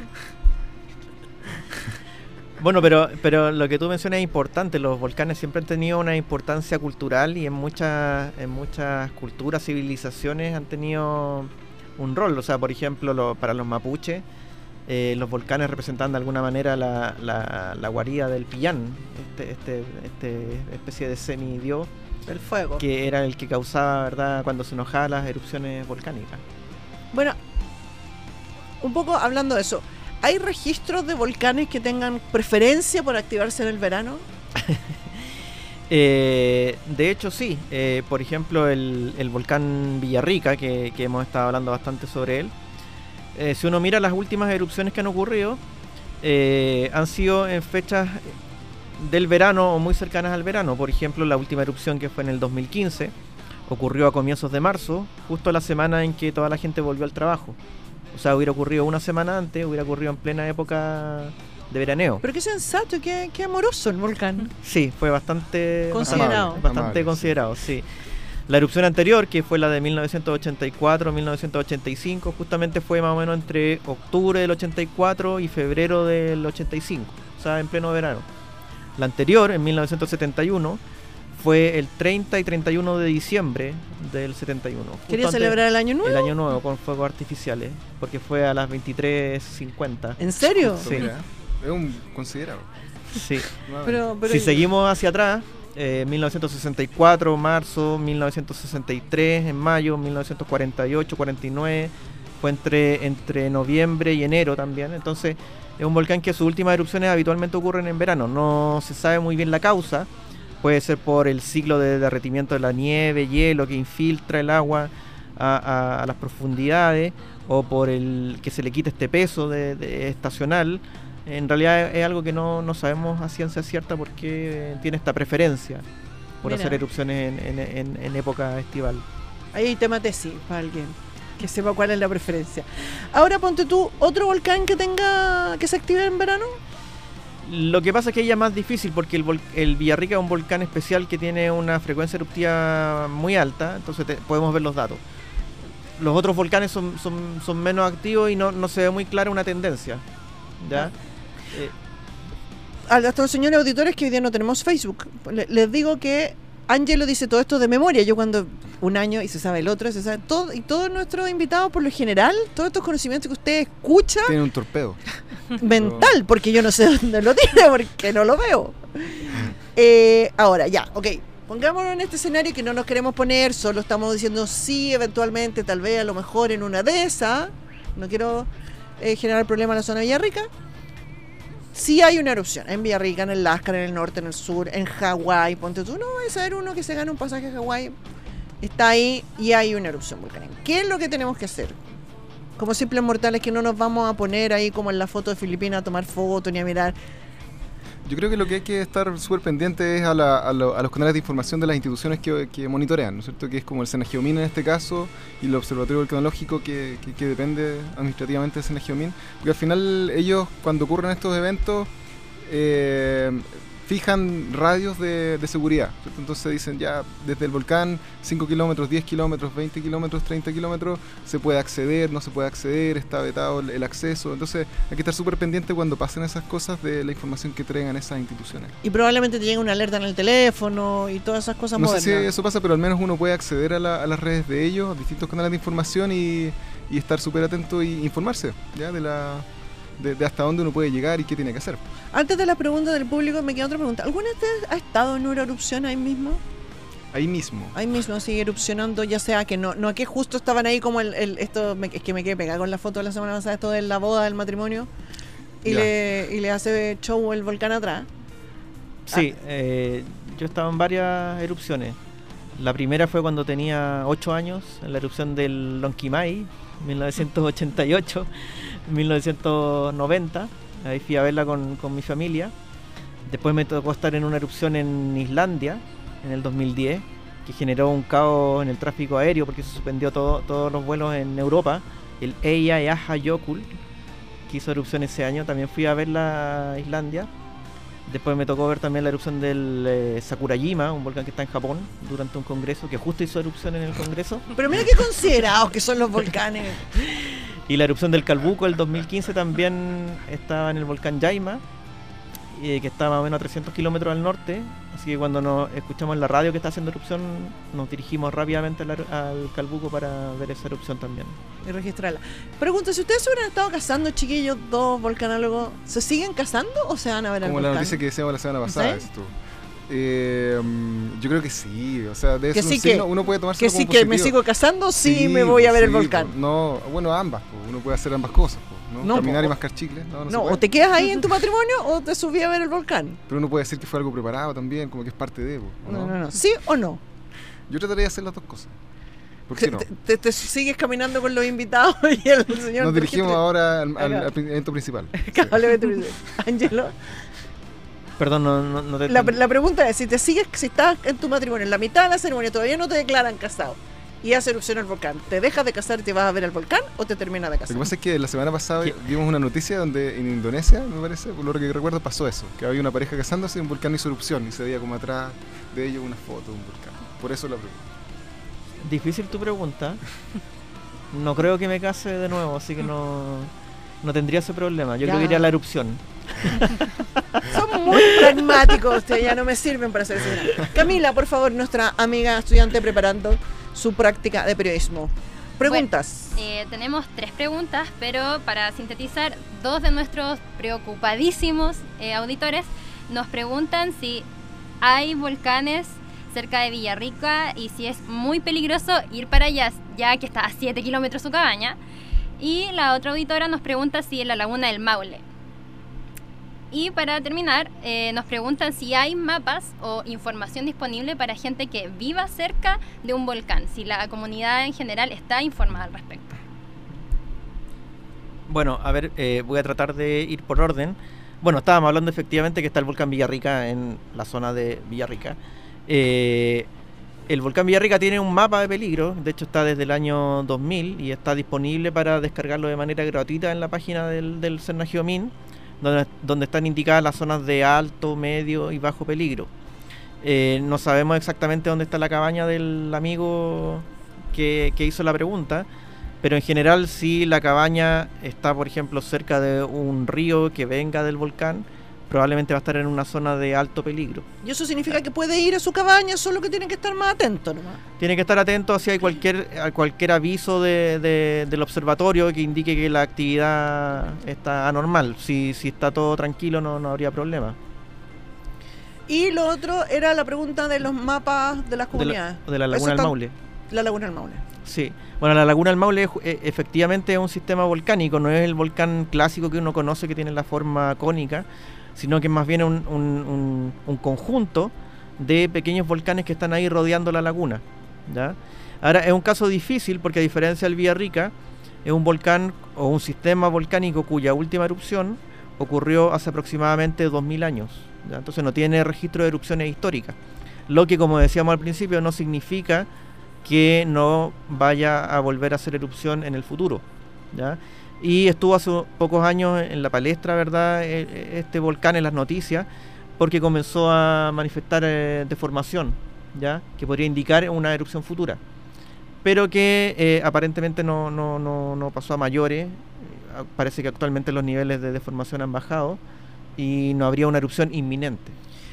Bueno, pero lo que tú mencionas es importante. Los volcanes siempre han tenido una importancia cultural y en muchas culturas, civilizaciones han tenido un rol. O sea, por ejemplo, para los mapuches, los volcanes representan de alguna manera la guarida del Pillán, este especie de semidios del fuego, que era el que causaba, ¿verdad?, cuando se enojaba las erupciones volcánicas. Bueno, un poco hablando de eso, ¿hay registros de volcanes que tengan preferencia por activarse en el verano? De hecho sí, por ejemplo el volcán Villarrica, que hemos estado hablando bastante sobre él, si uno mira las últimas erupciones que han ocurrido, han sido en fechas del verano o muy cercanas al verano. Por ejemplo, la última erupción, que fue en el 2015, ocurrió a comienzos de marzo, justo la semana en que toda la gente volvió al trabajo. O sea, hubiera ocurrido una semana antes, hubiera ocurrido en plena época de veraneo. Pero qué sensato, qué amoroso el volcán. Sí, fue bastante considerado. Bastante considerado, sí. La erupción anterior, que fue la de 1984-1985, justamente fue más o menos entre octubre del 84 y febrero del 85, o sea, en pleno verano. La anterior, en 1971, fue el 30 y 31 de diciembre del 71. ¿Quería celebrar el Año Nuevo? El Año Nuevo con fuegos artificiales, porque fue a las 23:50. ¿En serio? Sí. Es un considerado. Sí. Pero si seguimos hacia atrás, 1964, marzo, 1963, en mayo, 1948, 49, fue entre noviembre y enero también. Entonces, es un volcán que sus últimas erupciones habitualmente ocurren en verano. No se sabe muy bien la causa. Puede ser por el ciclo de derretimiento de la nieve, hielo que infiltra el agua a las profundidades, o por el que se le quita este peso de estacional. En realidad es algo que no sabemos a ciencia cierta por qué tiene esta preferencia por hacer erupciones en época estival. Ahí hay tema tesis para alguien que sepa cuál es la preferencia. Ahora ponte tú, ¿otro volcán que se active en verano? Lo que pasa es que ella es más difícil porque el Villarrica es un volcán especial que tiene una frecuencia eruptiva muy alta, entonces podemos ver los datos. Los otros volcanes son menos activos y no se ve muy clara una tendencia, ¿ya? A los señores auditores que hoy día no tenemos Facebook, les digo que Ángelo dice todo esto de memoria. Yo cuando un año y se sabe el otro, se sabe todo, y todos nuestros invitados por lo general, todos estos conocimientos que usted escucha tienen un torpedo mental, porque yo no sé dónde lo tiene, porque no lo veo. Ahora ya, ok, pongámonos en este escenario que no nos queremos poner, solo estamos diciendo sí, eventualmente, tal vez, a lo mejor en una de esas. No quiero generar problema en la zona de Villarrica. Sí hay una erupción en Villarrica, en el Láscar, en el norte, en el sur, en Hawái. Ponte tú, no vas a ver uno que se gana un pasaje a Hawái. Está ahí y hay una erupción volcánica. ¿Qué es lo que tenemos que hacer? Como simples mortales, que no nos vamos a poner ahí como en la foto de Filipinas a tomar fotos ni a mirar. Yo creo que lo que hay que estar súper pendiente es a los canales de información de las instituciones que monitorean, ¿no es cierto? Que es como el Senageomin en este caso y el Observatorio Volcanológico que depende administrativamente del Senageomin, porque al final ellos, cuando ocurren estos eventos, fijan radios de seguridad, ¿cierto? Entonces dicen ya desde el volcán 5 kilómetros, 10 kilómetros, 20 kilómetros, 30 kilómetros se puede acceder, no se puede acceder, está vetado el acceso. Entonces hay que estar súper pendiente cuando pasen esas cosas de la información que traigan esas instituciones. Y probablemente te llegue una alerta en el teléfono y todas esas cosas modernas. No sé si eso pasa, pero al menos uno puede acceder a las redes de ellos, a distintos canales de información y y estar súper atento e informarse ya de hasta dónde uno puede llegar y qué tiene que hacer. Antes de la pregunta del público me queda otra pregunta. ¿Alguna vez ha estado en una erupción ahí mismo? Ahí mismo. Ahí mismo, sigue erupcionando, ya sea que no que justo estaban ahí como es que me quedé pegada con la foto de la semana pasada, esto de la boda, del matrimonio, y le hace show el volcán atrás. Sí, yo estaba en varias erupciones. La primera fue cuando tenía 8 años, en la erupción del Lonquimay, 1988, 1990. Ahí fui a verla con mi familia. Después me tocó estar en una erupción en Islandia, en el 2010, que generó un caos en el tráfico aéreo porque se suspendió todos los vuelos en Europa. El Eyjafjallajökull, que hizo erupción ese año, también fui a verla a Islandia. Después me tocó ver también la erupción del Sakurajima, un volcán que está en Japón, durante un congreso, que justo hizo erupción en el congreso. Pero mira qué considerados que son los volcanes. Y la erupción del Calbuco, el 2015, también estaba en el volcán Yaima, que está más o menos a 300 kilómetros al norte. Así que cuando nos escuchamos en la radio que está haciendo erupción, nos dirigimos rápidamente al Calbuco para ver esa erupción también. Y registrarla. Pregunta, si ustedes se hubieran estado casando, chiquillos, dos volcanólogos, ¿se siguen casando o se van a ver al volcán? Como la noticia que decíamos la semana pasada. ¿Sí? Yo creo que sí, o sea, de eso sí, signo, uno puede tomarse que como sí, positivo. Que me sigo casando, sí me voy a ver el volcán. No, bueno, ambas, uno puede hacer ambas cosas, ¿no? Caminar y mascar chicles. No, o te quedas ahí en tu matrimonio o te subí a ver el volcán. Pero uno puede decir que fue algo preparado también, como que es parte de, ¿no? No. ¿Sí o no? Yo trataría de hacer las dos cosas. Porque no. Te sigues caminando con los invitados y el señor. Nos dirigimos ahora al evento principal. Ángelo. Perdón, no te... La pregunta es, si estás en tu matrimonio, en la mitad de la ceremonia, todavía no te declaran casado y hace erupción el volcán, ¿te dejas de casar y te vas a ver el volcán o te terminas de casar? Lo que pasa es que la semana pasada vimos una noticia donde en Indonesia, me parece, por lo que recuerdo, pasó eso, que había una pareja casándose y un volcán hizo erupción y se veía como atrás de ellos una foto de un volcán. Por eso la pregunta. Difícil tu pregunta. No creo que me case de nuevo, así que no tendría ese problema. Yo creo que iría a la erupción. Son muy pragmáticos, ya no me sirven para ser señora. Camila, por favor, nuestra amiga estudiante preparando su práctica de periodismo. Preguntas. Bueno, tenemos 3 preguntas, pero para sintetizar, 2 de nuestros preocupadísimos auditores nos preguntan si hay volcanes cerca de Villarrica y si es muy peligroso ir para allá, ya que está a 7 kilómetros su cabaña. Y la otra auditora nos pregunta si en la laguna del Maule. Y para terminar, nos preguntan si hay mapas o información disponible para gente que viva cerca de un volcán, si la comunidad en general está informada al respecto. Bueno, a ver, voy a tratar de ir por orden. Bueno, estábamos hablando efectivamente que está el volcán Villarrica en la zona de Villarrica. El volcán Villarrica tiene un mapa de peligro, de hecho está desde el año 2000 y está disponible para descargarlo de manera gratuita en la página del Cernagiomín, donde están indicadas las zonas de alto, medio y bajo peligro. No sabemos exactamente dónde está la cabaña del amigo que hizo la pregunta, pero en general si la cabaña está, por ejemplo, cerca de un río que venga del volcán, probablemente va a estar en una zona de alto peligro. ¿Y eso significa que puede ir a su cabaña, solo que tiene que estar más atento nomás? Tiene que estar atento si hay cualquier aviso del observatorio que indique que la actividad está anormal. Si está todo tranquilo no habría problema. Y lo otro era la pregunta de los mapas de las comunidades. De la Laguna del Maule. La Laguna del Maule. Sí. Bueno, la Laguna del Maule efectivamente es un sistema volcánico, no es el volcán clásico que uno conoce que tiene la forma cónica, sino que es más bien un conjunto de pequeños volcanes que están ahí rodeando la laguna, ¿ya? Ahora, es un caso difícil porque a diferencia del Villarrica, es un volcán o un sistema volcánico cuya última erupción ocurrió hace aproximadamente 2000 años, ¿ya? Entonces no tiene registro de erupciones históricas, lo que, como decíamos al principio, no significa que no vaya a volver a hacer erupción en el futuro, ¿ya? Y estuvo hace pocos años en la palestra, ¿verdad?, este volcán en las noticias, porque comenzó a manifestar deformación, ¿ya?, que podría indicar una erupción futura, pero que aparentemente no pasó a mayores. Parece que actualmente los niveles de deformación han bajado y no habría una erupción inminente.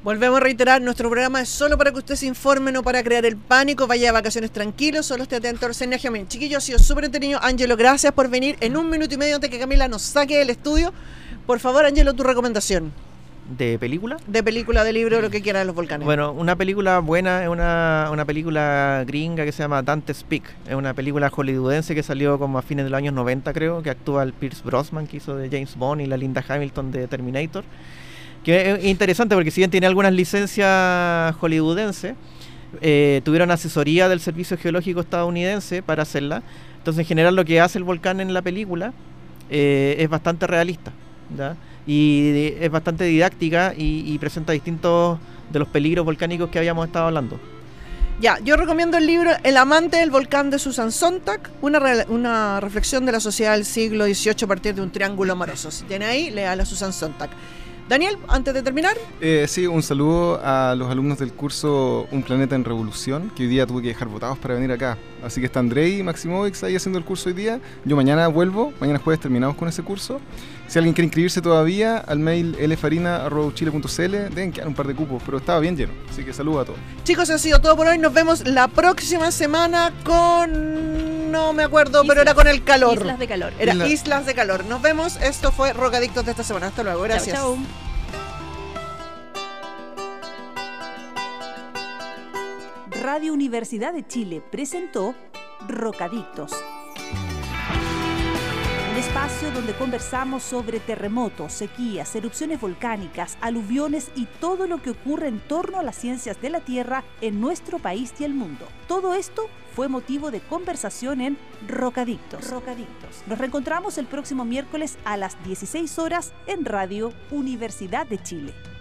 Volvemos a reiterar, nuestro programa es solo para que usted se informe, no para crear el pánico, vaya de vacaciones tranquilos, solo esté atento al Senia Gemini. Chiquillos, ha sido súper entretenido. Ángelo, gracias por venir. En 1 minuto y medio antes que Camila nos saque del estudio, por favor, Ángelo, tu recomendación. ¿De película? De película, de libro, lo que quiera de los volcanes. Bueno, una película buena es una película gringa que se llama Dante's Peak. Es una película hollywoodense que salió como a fines de los años 90, creo, que actúa el Pierce Brosnan, que hizo de James Bond, y la Linda Hamilton de Terminator. Que es interesante porque si bien tiene algunas licencias hollywoodenses, tuvieron asesoría del Servicio Geológico estadounidense para hacerla. Entonces, en general, lo que hace el volcán en la película es bastante realista, ¿ya? Y es bastante didáctica y presenta distintos de los peligros volcánicos que habíamos estado hablando. Ya, yo recomiendo el libro El amante del volcán de Susan Sontag, una reflexión de la sociedad del siglo XVIII a partir de un triángulo amoroso. Si tiene ahí, lea a Susan Sontag. Daniel, antes de terminar. Sí, un saludo a los alumnos del curso Un Planeta en Revolución, que hoy día tuve que dejar votados para venir acá. Así que está Andrei Maximovic ahí haciendo el curso hoy día. Yo mañana vuelvo, mañana jueves terminamos con ese curso. Si alguien quiere inscribirse todavía, al mail lfarina@chile.cl, deben quedar un par de cupos, pero estaba bien lleno. Así que saludo a todos. Chicos, ha sido todo por hoy. Nos vemos la próxima semana con... no me acuerdo, pero era con el calor. Islas de calor. Era Islas de calor. Nos vemos. Esto fue Rocadictos de esta semana. Hasta luego. Gracias. Chau, chau. Radio Universidad de Chile presentó Rocadictos. Un espacio donde conversamos sobre terremotos, sequías, erupciones volcánicas, aluviones y todo lo que ocurre en torno a las ciencias de la Tierra en nuestro país y el mundo. Todo esto fue motivo de conversación en Rocadictos. Nos reencontramos el próximo miércoles a las 16 horas en Radio Universidad de Chile.